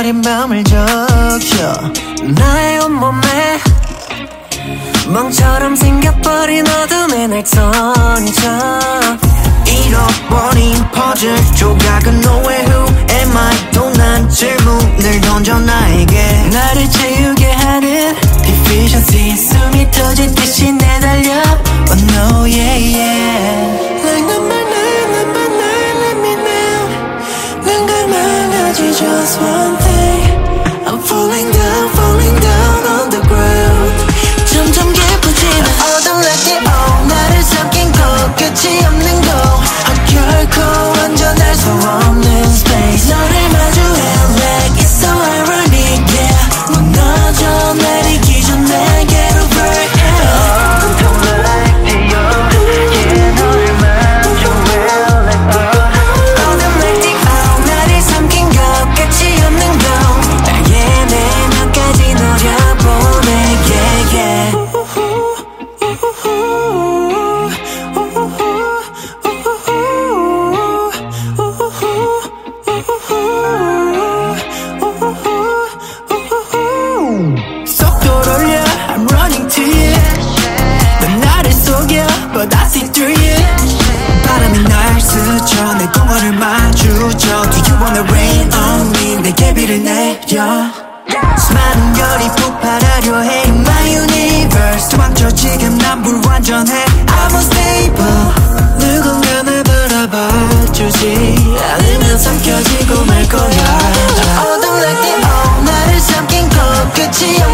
어린 마음을 적셔 나의 온몸에 멍처럼 생겨버린 어둠에 날 던져 잃어버린 퍼즐 조각은 너의 Who am I 또 난 질문을 던져 나에게 나를 채우게 하는 Deficiency 숨이 터질 듯이 내달려 Oh no yeah yeah Like number 9 let me know 난 갈망하지 just one thing I'm falling down on the ground 점점 깊어지는 어둠 like the old 나를 삼킨 곳 끝이 없는 곳 결코 완전할 수 없는 space 너를 마주해 like it's so ironic yeah 무너져 내리기 전에 get over it Don't like the old yeah 너를 마주해 like 어둠 like the old 나를 삼킨 곳 끝이 없는 곳 나의 내면까지 노려보네 yeah yeah 속도를 올려 I'm running to you 넌 나를 속여 But I see through you 바람이 날 스쳐 내 공허를 마주쳐 Do you wanna rain on me 내게 비를 내려 수많은 별이 폭발하려 해 In my universe 도망쳐 지금 난 불완전해 I'm unstable 누군가 날 바라봐주지 않으면 삼켜지고 말 거야 어둠 like the old 나를 삼킨 곳 끝이